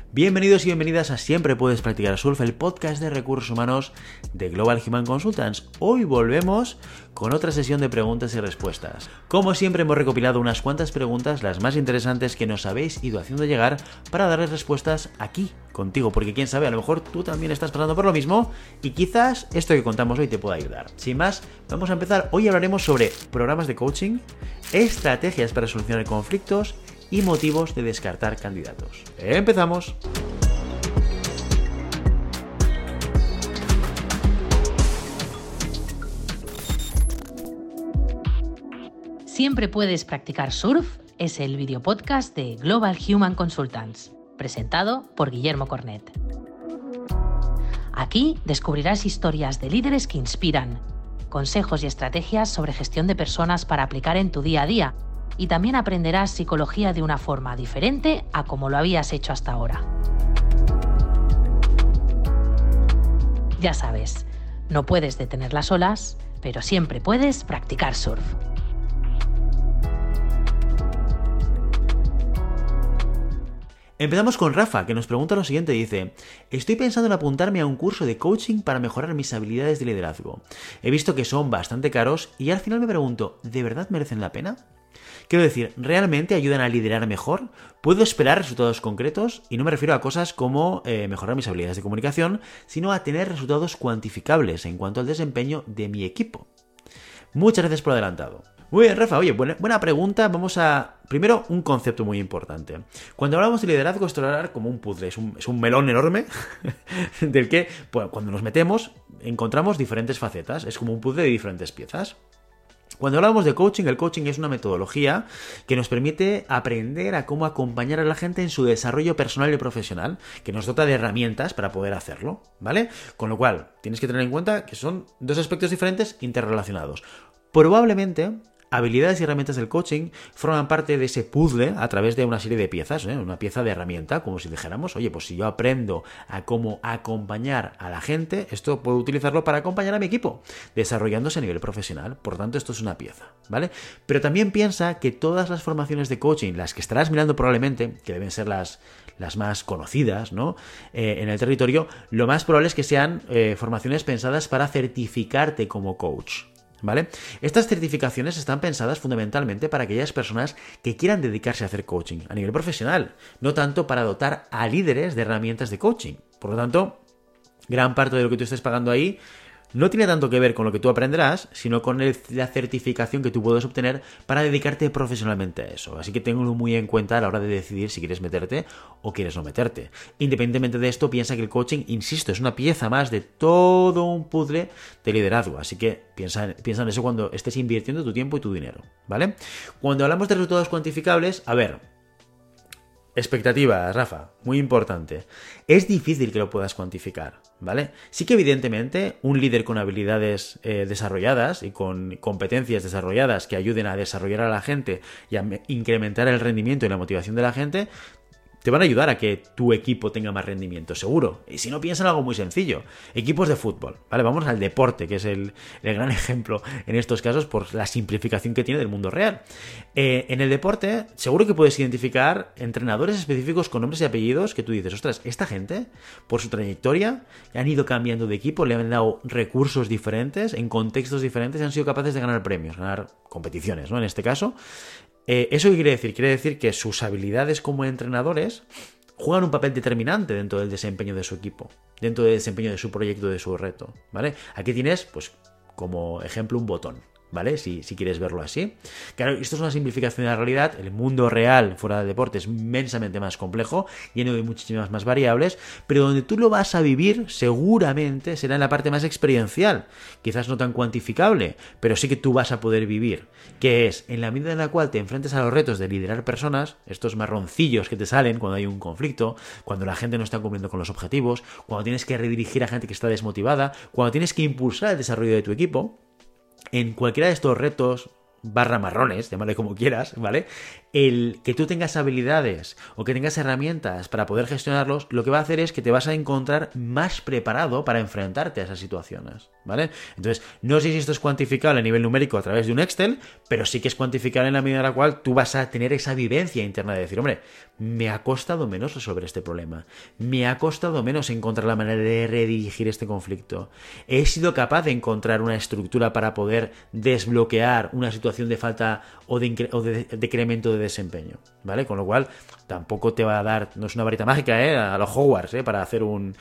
Bienvenidos y bienvenidas a Siempre Puedes Practicar Surf, el podcast de recursos humanos de Global Human Consultants. Hoy volvemos con otra sesión de preguntas y respuestas. Como siempre hemos recopilado unas cuantas preguntas, las más interesantes que nos habéis ido haciendo llegar, para darles respuestas aquí, contigo, porque quién sabe, a lo mejor tú también estás pasando por lo mismo y quizás esto que contamos hoy te pueda ayudar. Sin más, vamos a empezar. Hoy hablaremos sobre programas de coaching, estrategias para solucionar conflictos y motivos de descartar candidatos. ¡Empezamos! Siempre puedes practicar surf es el videopodcast de Global Human Consultants, presentado por Guillermo Cornet. Aquí descubrirás historias de líderes que inspiran, consejos y estrategias sobre gestión de personas para aplicar en tu día a día, y también aprenderás psicología de una forma diferente a como lo habías hecho hasta ahora. Ya sabes, no puedes detener las olas, pero siempre puedes practicar surf. Empezamos con Rafa, que nos pregunta lo siguiente, dice: estoy pensando en apuntarme a un curso de coaching para mejorar mis habilidades de liderazgo. He visto que son bastante caros y al final me pregunto, ¿de verdad merecen la pena? Quiero decir, ¿realmente ayudan a liderar mejor? ¿Puedo esperar resultados concretos? Y no me refiero a cosas como mejorar mis habilidades de comunicación, sino a tener resultados cuantificables en cuanto al desempeño de mi equipo. Muchas gracias por adelantado. Muy bien, Rafa, oye, buena pregunta. Vamos a... Primero, un concepto muy importante. Cuando hablamos de liderazgo, esto es como un puzzle, es un melón enorme del que, pues, cuando nos metemos, encontramos diferentes facetas. Es como un puzzle de diferentes piezas. Cuando hablamos de coaching, el coaching es una metodología que nos permite aprender a cómo acompañar a la gente en su desarrollo personal y profesional, que nos dota de herramientas para poder hacerlo, ¿vale? Con lo cual, tienes que tener en cuenta que son dos aspectos diferentes interrelacionados. Probablemente, habilidades y herramientas del coaching forman parte de ese puzzle a través de una serie de piezas, una pieza de herramienta, como si dijéramos, oye, pues si yo aprendo a cómo acompañar a la gente, esto puedo utilizarlo para acompañar a mi equipo, desarrollándose a nivel profesional. Por tanto, esto es una pieza, ¿vale? Pero también piensa que todas las formaciones de coaching, las que estarás mirando probablemente, que deben ser las más conocidas, ¿no? En el territorio, lo más probable es que sean formaciones pensadas para certificarte como coach, ¿vale? Estas certificaciones están pensadas fundamentalmente para aquellas personas que quieran dedicarse a hacer coaching a nivel profesional, no tanto para dotar a líderes de herramientas de coaching. Por lo tanto, gran parte de lo que tú estés pagando ahí no tiene tanto que ver con lo que tú aprenderás, sino con la certificación que tú puedes obtener para dedicarte profesionalmente a eso. Así que tenlo muy en cuenta a la hora de decidir si quieres meterte o quieres no meterte. Independientemente de esto, piensa que el coaching, insisto, es una pieza más de todo un puzzle de liderazgo. Así que piensa en eso cuando estés invirtiendo tu tiempo y tu dinero, ¿vale? Cuando hablamos de resultados cuantificables, a ver... Expectativas, Rafa, muy importante. Es difícil que lo puedas cuantificar, ¿vale? Sí que evidentemente un líder con habilidades desarrolladas y con competencias desarrolladas que ayuden a desarrollar a la gente y a incrementar el rendimiento y la motivación de la gente, te van a ayudar a que tu equipo tenga más rendimiento, seguro. Y si no, piensa en algo muy sencillo. Equipos de fútbol, ¿vale? Vamos al deporte, que es el gran ejemplo en estos casos por la simplificación que tiene del mundo real. En el deporte, seguro que puedes identificar entrenadores específicos con nombres y apellidos que tú dices, ostras, esta gente, por su trayectoria, han ido cambiando de equipo, le han dado recursos diferentes, en contextos diferentes, y han sido capaces de ganar premios, ganar competiciones, ¿no? En este caso... ¿Eso qué quiere decir? Quiere decir que sus habilidades como entrenadores juegan un papel determinante dentro del desempeño de su equipo, dentro del desempeño de su proyecto, de su reto, ¿vale? Aquí tienes, pues, como ejemplo, un botón, ¿vale? Si quieres verlo así. Claro, esto es una simplificación de la realidad. El mundo real fuera del deporte es inmensamente más complejo, lleno de muchísimas más variables, pero donde tú lo vas a vivir seguramente será en la parte más experiencial, quizás no tan cuantificable, pero sí que tú vas a poder vivir, que es en la medida en la cual te enfrentes a los retos de liderar personas, estos marroncillos que te salen cuando hay un conflicto, cuando la gente no está cumpliendo con los objetivos, cuando tienes que redirigir a gente que está desmotivada, cuando tienes que impulsar el desarrollo de tu equipo. En cualquiera de estos retos barra marrones, llámale como quieras, ¿vale? El que tú tengas habilidades o que tengas herramientas para poder gestionarlos, lo que va a hacer es que te vas a encontrar más preparado para enfrentarte a esas situaciones, ¿vale? Entonces, no sé si esto es cuantificable a nivel numérico a través de un Excel, pero sí que es cuantificable en la medida en la cual tú vas a tener esa vivencia interna de decir, hombre, me ha costado menos resolver este problema, me ha costado menos encontrar la manera de redirigir este conflicto, he sido capaz de encontrar una estructura para poder desbloquear una situación de falta o de decremento de desempeño, ¿vale? Con lo cual, tampoco te va a dar, no es una varita mágica, a los Hogwarts, para hacer un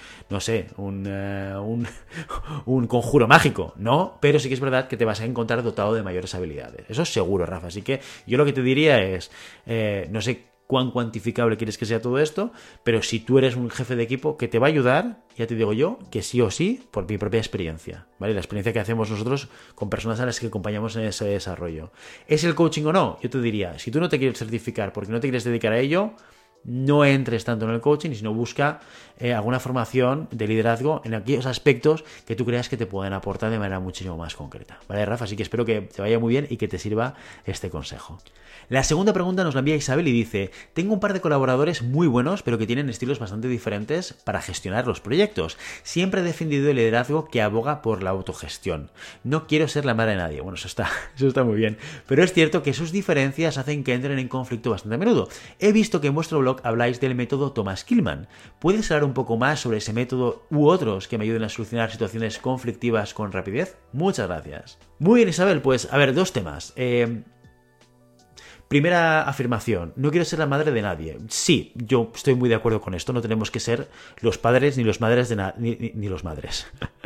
conjuro mágico, ¿no? Pero sí que es verdad que te vas a encontrar dotado de mayores habilidades. Eso es seguro, Rafa. Así que yo lo que te diría es, no sé cuán cuantificable quieres que sea todo esto, pero si tú eres un jefe de equipo que te va a ayudar, ya te digo yo, que sí o sí, por mi propia experiencia, ¿vale? La experiencia que hacemos nosotros con personas a las que acompañamos en ese desarrollo. ¿Es el coaching o no? Yo te diría, si tú no te quieres certificar porque no te quieres dedicar a ello, no entres tanto en el coaching, sino busca alguna formación de liderazgo en aquellos aspectos que tú creas que te pueden aportar de manera muchísimo más concreta. ¿Vale, Rafa? Así que espero que te vaya muy bien y que te sirva este consejo. La segunda pregunta nos la envía Isabel y dice: tengo un par de colaboradores muy buenos, pero que tienen estilos bastante diferentes para gestionar los proyectos. Siempre he defendido el liderazgo que aboga por la autogestión. No quiero ser la madre de nadie. Bueno, eso está muy bien. Pero es cierto que sus diferencias hacen que entren en conflicto bastante a menudo. He visto que en vuestro blog habláis del método Thomas Kilmann. ¿Puedes hablar un poco más sobre ese método u otros que me ayuden a solucionar situaciones conflictivas con rapidez? Muchas gracias. Muy bien, Isabel. Pues, a ver, dos temas. Primera afirmación, no quiero ser la madre de nadie. Sí, yo estoy muy de acuerdo con esto, no tenemos que ser los padres ni los madres de ni los madres.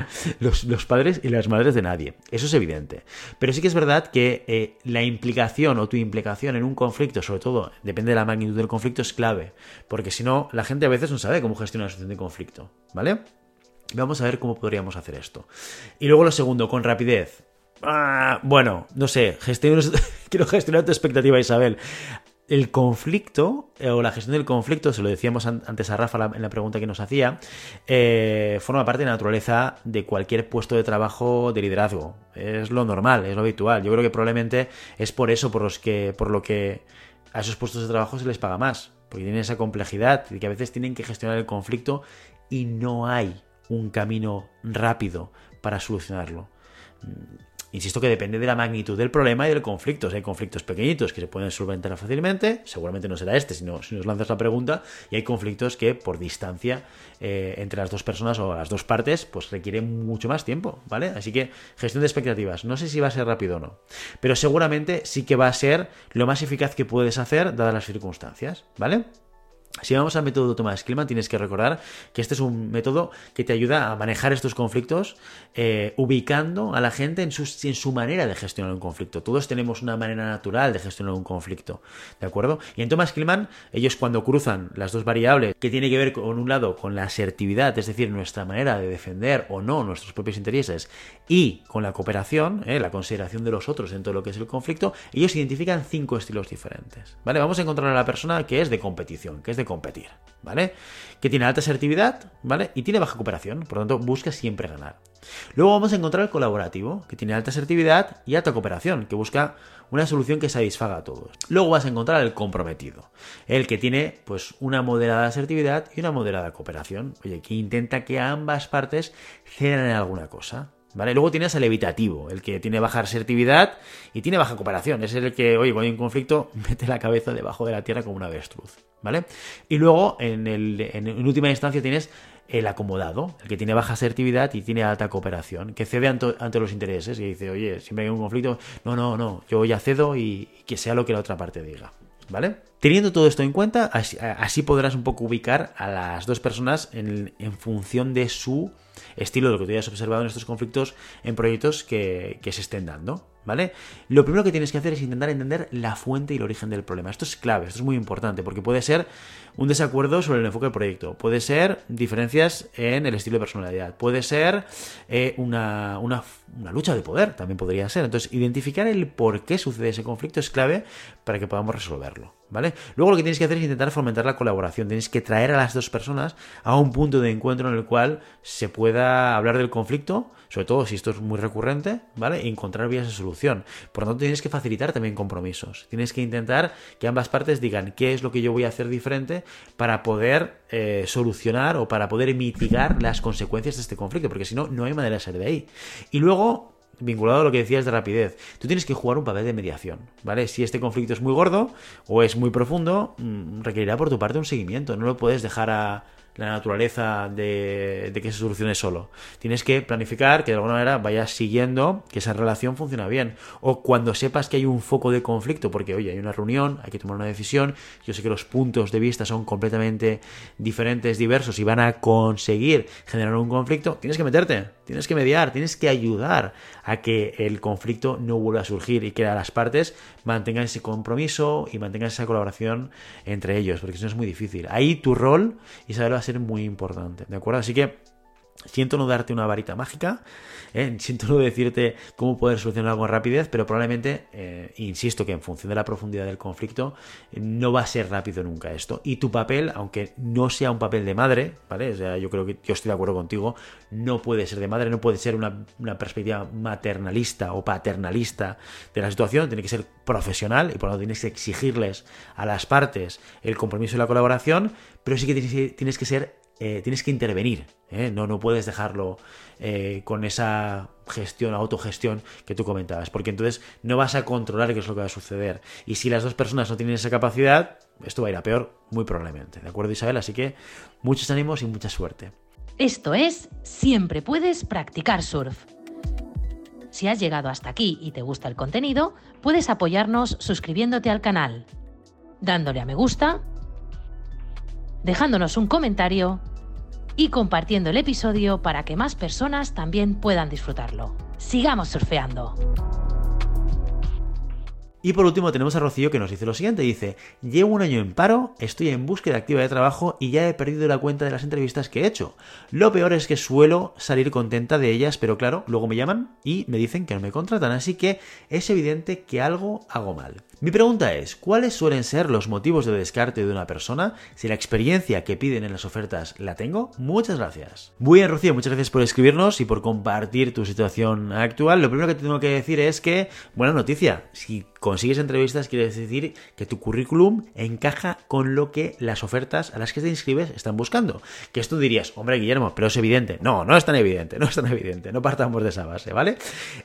los padres y las madres de nadie, eso es evidente. Pero sí que es verdad que la implicación o tu implicación en un conflicto, sobre todo, depende de la magnitud del conflicto, es clave. Porque si no, la gente a veces no sabe cómo gestionar una situación de conflicto, ¿vale? Vamos a ver cómo podríamos hacer esto. Y luego lo segundo, con rapidez. Bueno, no sé, quiero gestionar tu expectativa, Isabel. El conflicto, o la gestión del conflicto, se lo decíamos antes a Rafa en la pregunta que nos hacía, forma parte de la naturaleza de cualquier puesto de trabajo de liderazgo. Es lo normal, es lo habitual. Yo creo que probablemente es por eso por lo que a esos puestos de trabajo se les paga más, porque tienen esa complejidad y que a veces tienen que gestionar el conflicto y no hay un camino rápido para solucionarlo. Insisto que depende de la magnitud del problema y del conflicto. Si hay conflictos pequeñitos que se pueden solventar fácilmente, seguramente no será este si nos lanzas la pregunta, y hay conflictos que por distancia entre las dos personas o las dos partes pues requieren mucho más tiempo, ¿vale? Así que gestión de expectativas, no sé si va a ser rápido o no, pero seguramente sí que va a ser lo más eficaz que puedes hacer dadas las circunstancias, ¿vale? Si vamos al método Thomas Kilmann, tienes que recordar que este es un método que te ayuda a manejar estos conflictos ubicando a la gente en su manera de gestionar un conflicto. Todos tenemos una manera natural de gestionar un conflicto, ¿de acuerdo? Y en Thomas Kilmann, ellos cuando cruzan las dos variables, que tiene que ver con un lado con la asertividad, es decir, nuestra manera de defender o no nuestros propios intereses, y con la cooperación, la consideración de los otros en todo lo que es el conflicto, ellos identifican 5 estilos diferentes, ¿vale? Vamos a encontrar a la persona que es de competición, que es de competir, ¿vale? Que tiene alta asertividad, ¿vale? Y tiene baja cooperación, por lo tanto busca siempre ganar. Luego vamos a encontrar el colaborativo, que tiene alta asertividad y alta cooperación, que busca una solución que satisfaga a todos. Luego vas a encontrar el comprometido, el que tiene pues una moderada asertividad y una moderada cooperación, oye, que intenta que ambas partes cedan en alguna cosa, ¿vale? Luego tienes el evitativo, el que tiene baja asertividad y tiene baja cooperación. Es el que, oye, cuando hay un conflicto, mete la cabeza debajo de la tierra como una avestruz, ¿vale? Y luego, en última instancia, tienes el acomodado, el que tiene baja asertividad y tiene alta cooperación, que cede ante los intereses y dice, oye, siempre hay un conflicto, no, yo ya cedo y que sea lo que la otra parte diga, ¿vale? Teniendo todo esto en cuenta, así podrás un poco ubicar a las dos personas en función de su estilo, de lo que tú hayas observado en estos conflictos en proyectos que se estén dando, ¿vale? Lo primero que tienes que hacer es intentar entender la fuente y el origen del problema. Esto es clave, esto es muy importante, porque puede ser un desacuerdo sobre el enfoque del proyecto, puede ser diferencias en el estilo de personalidad, puede ser una lucha de poder, también podría ser. Entonces, identificar el por qué sucede ese conflicto es clave para que podamos resolverlo, ¿vale? Luego lo que tienes que hacer es intentar fomentar la colaboración. Tienes que traer a las dos personas a un punto de encuentro en el cual se pueda hablar del conflicto, sobre todo si esto es muy recurrente, ¿vale? Y encontrar vías de solución. Por lo tanto, tienes que facilitar también compromisos. Tienes que intentar que ambas partes digan qué es lo que yo voy a hacer diferente para poder solucionar o para poder mitigar las consecuencias de este conflicto, porque si no, no hay manera de salir de ahí. Y luego, vinculado a lo que decías de rapidez, tú tienes que jugar un papel de mediación, ¿vale? Si este conflicto es muy gordo o es muy profundo, requerirá por tu parte un seguimiento. No lo puedes dejar a la naturaleza de que se solucione solo. Tienes que planificar que de alguna manera vayas siguiendo que esa relación funciona bien. O cuando sepas que hay un foco de conflicto, porque oye, hay una reunión, hay que tomar una decisión, yo sé que los puntos de vista son completamente diferentes, diversos y van a conseguir generar un conflicto, tienes que meterte, tienes que mediar, tienes que ayudar a que el conflicto no vuelva a surgir y que las partes mantengan ese compromiso y mantengan esa colaboración entre ellos, porque si no es muy difícil. Ahí tu rol, Isabel, va a ser muy importante, ¿de acuerdo? Así que siento no darte una varita mágica, siento no decirte cómo poder solucionar algo en rapidez, pero probablemente, insisto que en función de la profundidad del conflicto, no va a ser rápido nunca esto. Y tu papel, aunque no sea un papel de madre, ¿vale? O sea, yo creo que yo estoy de acuerdo contigo, no puede ser de madre, no puede ser una perspectiva maternalista o paternalista de la situación, tiene que ser profesional y por lo tanto tienes que exigirles a las partes el compromiso y la colaboración, pero sí que tienes que ser tienes que intervenir, no puedes dejarlo con esa gestión, autogestión que tú comentabas, porque entonces no vas a controlar qué es lo que va a suceder. Y si las dos personas no tienen esa capacidad, esto va a ir a peor, muy probablemente. ¿De acuerdo, Isabel? Así que muchos ánimos y mucha suerte. Esto es Siempre Puedes Practicar Surf. Si has llegado hasta aquí y te gusta el contenido, puedes apoyarnos suscribiéndote al canal, dándole a me gusta, dejándonos un comentario y compartiendo el episodio para que más personas también puedan disfrutarlo. ¡Sigamos surfeando! Y por último tenemos a Rocío que nos dice lo siguiente, dice: llevo un año en paro, estoy en búsqueda activa de trabajo y ya he perdido la cuenta de las entrevistas que he hecho. Lo peor es que suelo salir contenta de ellas, pero claro, luego me llaman y me dicen que no me contratan, así que es evidente que algo hago mal. Mi pregunta es, ¿cuáles suelen ser los motivos de descarte de una persona? Si la experiencia que piden en las ofertas la tengo, muchas gracias. Muy bien, Rocío, muchas gracias por escribirnos y por compartir tu situación actual. Lo primero que te tengo que decir es que, buena noticia, si consigues entrevistas quiere decir que tu currículum encaja con lo que las ofertas a las que te inscribes están buscando. Que esto dirías, hombre, Guillermo, pero es evidente. No, no es tan evidente, no partamos de esa base, ¿vale?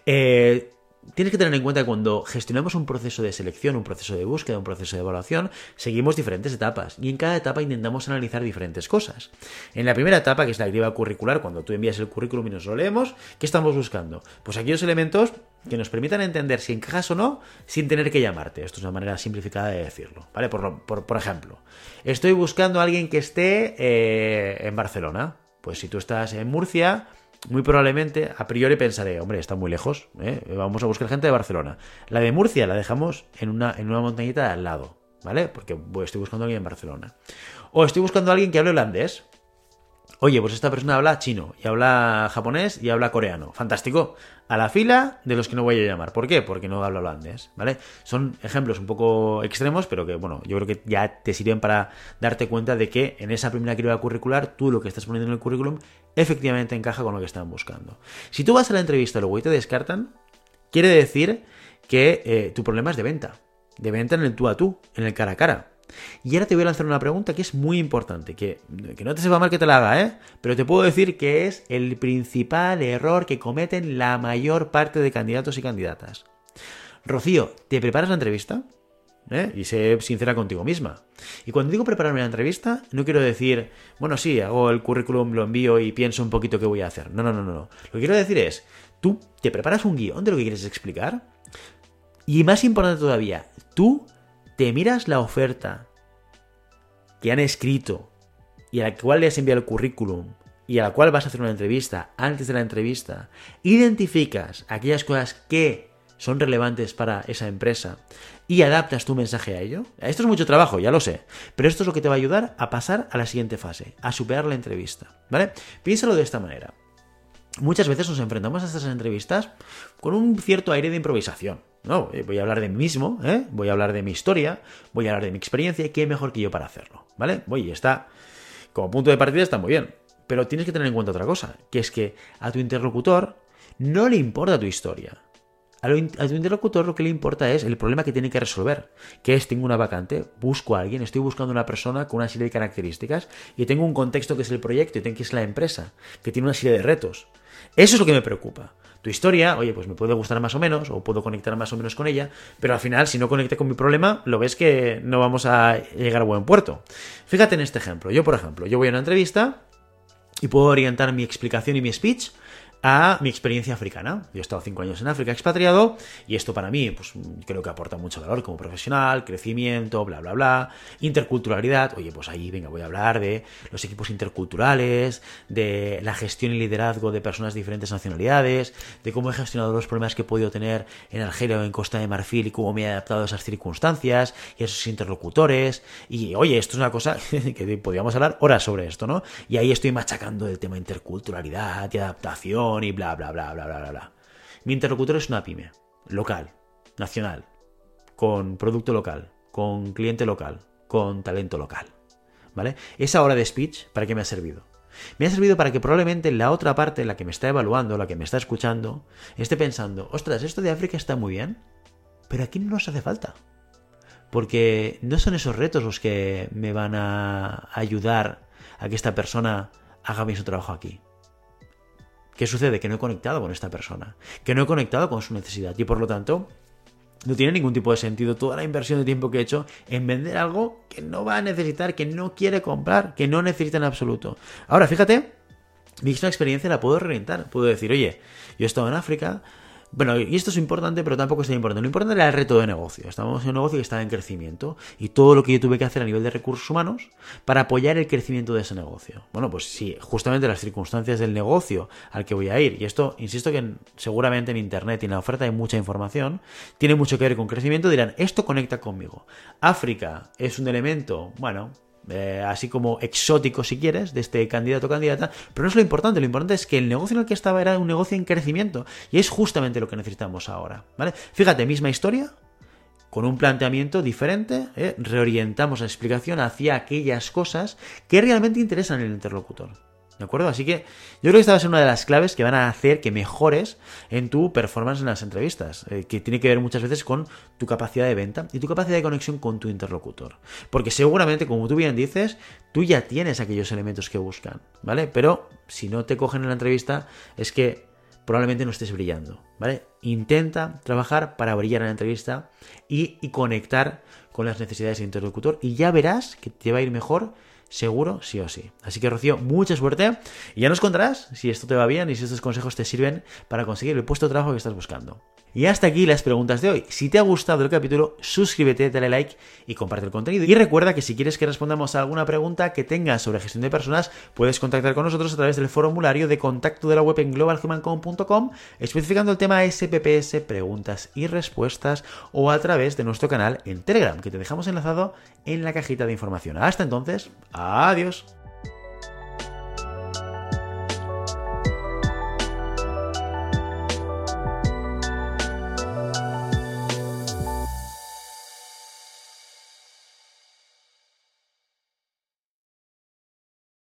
Tienes que tener en cuenta que cuando gestionamos un proceso de selección, un proceso de búsqueda, un proceso de evaluación, seguimos diferentes etapas y en cada etapa intentamos analizar diferentes cosas. En la primera etapa, que es la criba curricular, cuando tú envías el currículum y nos lo leemos, ¿qué estamos buscando? Pues aquellos elementos que nos permitan entender si encajas o no sin tener que llamarte. Esto es una manera simplificada de decirlo, ¿vale? Por ejemplo, estoy buscando a alguien que esté en Barcelona. Pues si tú estás en Murcia, muy probablemente, a priori pensaré, hombre, está muy lejos, vamos a buscar gente de Barcelona. La de Murcia la dejamos en una montañita de al lado, ¿vale? Porque estoy buscando a alguien en Barcelona. O estoy buscando a alguien que hable holandés. Oye, pues esta persona habla chino, y habla japonés, y habla coreano. Fantástico. A la fila de los que no voy a llamar. ¿Por qué? Porque no habla holandés, ¿vale? Son ejemplos un poco extremos, pero que, bueno, yo creo que ya te sirven para darte cuenta de que en esa primera criba curricular, tú lo que estás poniendo en el currículum efectivamente encaja con lo que están buscando. Si tú vas a la entrevista y luego te descartan, quiere decir que tu problema es de venta en el tú a tú, en el cara a cara. Y ahora te voy a lanzar una pregunta que es muy importante, que no te sepa mal que te la haga, pero te puedo decir que es el principal error que cometen la mayor parte de candidatos y candidatas. Rocío, ¿te preparas la entrevista? Y sé sincera contigo misma. Y cuando digo prepararme la entrevista, no quiero decir, bueno, sí, hago el currículum, lo envío y pienso un poquito qué voy a hacer. No. Lo que quiero decir es, tú te preparas un guión de lo que quieres explicar y, más importante todavía, tú te miras la oferta que han escrito y a la cual le has enviado el currículum y a la cual vas a hacer una entrevista. Antes de la entrevista, identificas aquellas cosas que son relevantes para esa empresa y adaptas tu mensaje a ello. Esto es mucho trabajo, ya lo sé, pero esto es lo que te va a ayudar a pasar a la siguiente fase, a superar la entrevista, ¿vale? Piénsalo de esta manera. muchas veces nos enfrentamos a estas entrevistas con un cierto aire de improvisación. No, voy a hablar de mí mismo, voy a hablar de mi historia, voy a hablar de mi experiencia, y qué mejor que yo para hacerlo, ¿vale? Oye, está, como punto de partida está muy bien, pero tienes que tener en cuenta otra cosa, que es que a tu interlocutor no le importa tu historia. A tu interlocutor lo que le importa es el problema que tiene que resolver, que es: tengo una vacante, busco a alguien, estoy buscando una persona con una serie de características y tengo un contexto que es el proyecto y que es la empresa, que tiene una serie de retos. Eso es lo que me preocupa. Tu historia, oye, pues me puede gustar más o menos, o puedo conectar más o menos con ella, pero al final, si no conecta con mi problema, lo ves que no vamos a llegar a buen puerto. Fíjate en este ejemplo. Yo, por ejemplo, voy a una entrevista y puedo orientar mi explicación y mi speech a mi experiencia africana. Yo he estado 5 años en África expatriado y esto para mí pues creo que aporta mucho valor como profesional, crecimiento, bla bla bla, interculturalidad. Oye, pues ahí venga, voy a hablar de los equipos interculturales, de la gestión y liderazgo de personas de diferentes nacionalidades, de cómo he gestionado los problemas que he podido tener en Argelia o en Costa de Marfil y cómo me he adaptado a esas circunstancias y a esos interlocutores. Y oye, esto es una cosa que podríamos hablar horas sobre esto, ¿no? Y ahí estoy machacando el tema interculturalidad y adaptación y bla, bla, bla, bla, bla, bla. Mi interlocutor es una pyme, local, nacional, con producto local, con cliente local, con talento local, ¿vale? Esa hora de speech, ¿para qué me ha servido? Me ha servido para que probablemente la otra parte, la que me está evaluando, la que me está escuchando, esté pensando: ostras, esto de África está muy bien, pero aquí no nos hace falta. Porque no son esos retos los que me van a ayudar a que esta persona haga bien su trabajo aquí. ¿Qué sucede? Que no he conectado con esta persona, que no he conectado con su necesidad y por lo tanto no tiene ningún tipo de sentido toda la inversión de tiempo que he hecho en vender algo que no va a necesitar, que no quiere comprar, que no necesita en absoluto. Ahora, fíjate, mi experiencia la puedo reorientar. Puedo decir: oye, yo he estado en África. Bueno, y esto es importante, pero tampoco es tan importante. Lo importante era el reto de negocio. Estábamos en un negocio que estaba en crecimiento y todo lo que yo tuve que hacer a nivel de recursos humanos para apoyar el crecimiento de ese negocio. Bueno, pues sí, justamente las circunstancias del negocio al que voy a ir, y esto, insisto que seguramente en internet y en la oferta hay mucha información, tiene mucho que ver con crecimiento, dirán: esto conecta conmigo. África es un elemento, bueno, así como exótico si quieres, de este candidato o candidata, pero no es lo importante es que el negocio en el que estaba era un negocio en crecimiento y es justamente lo que necesitamos ahora, ¿vale? Fíjate, misma historia, con un planteamiento diferente, reorientamos la explicación hacia aquellas cosas que realmente interesan al interlocutor. ¿De acuerdo? Así que yo creo que esta va a ser una de las claves que van a hacer que mejores en tu performance en las entrevistas, que tiene que ver muchas veces con tu capacidad de venta y tu capacidad de conexión con tu interlocutor. Porque seguramente, como tú bien dices, tú ya tienes aquellos elementos que buscan, ¿vale? Pero si no te cogen en la entrevista es que probablemente no estés brillando, ¿vale? Intenta trabajar para brillar en la entrevista y conectar con las necesidades del interlocutor y ya verás que te va a ir mejor, seguro, sí o sí. Así que, Rocío, mucha suerte y ya nos contarás si esto te va bien y si estos consejos te sirven para conseguir el puesto de trabajo que estás buscando. Y hasta aquí las preguntas de hoy. Si te ha gustado el capítulo, suscríbete, dale like y comparte el contenido. Y recuerda que si quieres que respondamos a alguna pregunta que tengas sobre gestión de personas, puedes contactar con nosotros a través del formulario de contacto de la web en globalhumancom.com, especificando el tema SPPS, preguntas y respuestas, o a través de nuestro canal en Telegram, que te dejamos enlazado en la cajita de información. Hasta entonces, adiós.